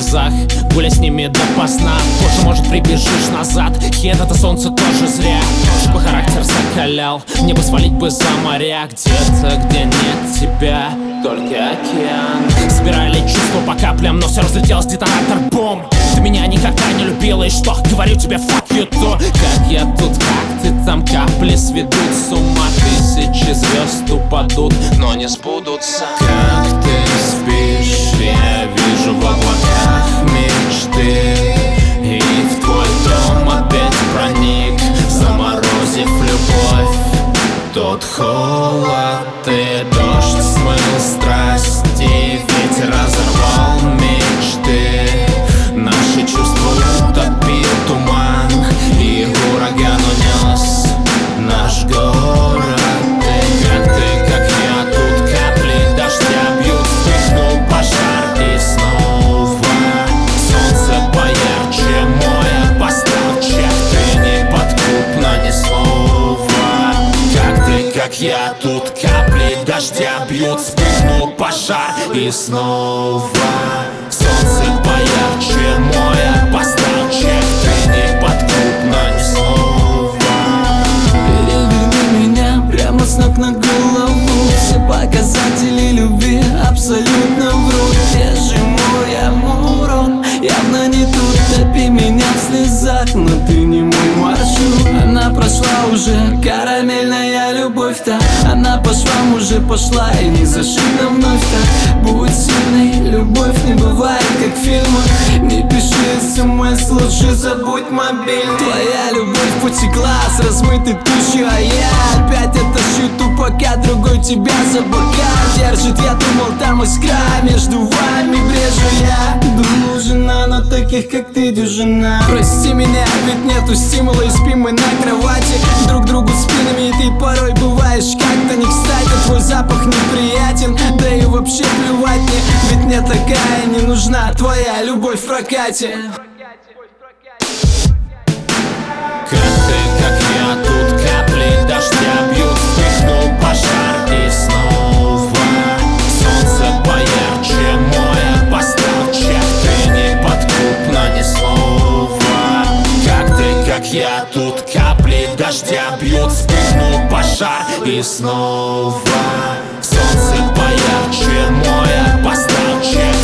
слезах, гуляй с ними допоздна. Позже, может, прибежишь назад, хет, это солнце тоже зря. Чтобы характер закалял, мне бы свалить бы за моря. Где-то, где нет тебя, только океан. Собирали чувства по каплям, но все разлетелось, детонатор бомб. Ты меня никогда не любила, и что? Говорю тебе, fuck you too. Как я тут, как ты там, капли сведут с ума. Тысячи звезд упадут, но не сбудутся. Как ты спишь, я вижу в облаках мечты. И в твой дом опять проник, заморозив любовь. Тот холод и дождь смыл страсти, ветер разорвал мечты. Наши чувства утопил туман, и ураган унес наш город. Ты, как я, тут капли дождя бьют, вспыхнул пожар и снова солнце поярче, мой постарче. Ты неподкупна, ни слова. Как я, тут капли дождя бьют, вспыхнул пожар и снова солнце поярче, мой постарче. Ты неподкупна, ни слова. Переверни меня прямо с ног на голову. Все показатели любви абсолютно врут. Где же мой амурон? Явно не тут. Топи меня в слезах, но ты не мой маршрут. Она прошла уже, карамельная любовь-то. Она по швам уже пошла, и не зашибла вновь так. Будь сильной, любовь не бывает как в фильмах. Не пиши смс, лучше забудь мобильный. Твоя любовь потекла с размытой тушью, а я опять оттащу ту, пока другой тебя за бока держит. Я думал, там искра, между вами брежу я. Думал, жена, но таких как ты дюжина. Прости меня, ведь нету стимула, и спим мы на кровати друг другу спинами. И ты порой бываешь как-то не кстати. Твой запах неприятен, да и вообще плевать мне. Ведь мне такая не нужна твоя любовь в прокате. Как ты, как я, тут капли дождя бьют, вспыхнул пожар и снова солнце поярче, мой постарче. Ты неподкупна, ни слова. Как ты, как я, тут капли дождя бьют, вспыхнул пожар и снова солнце поярче, мой постарче.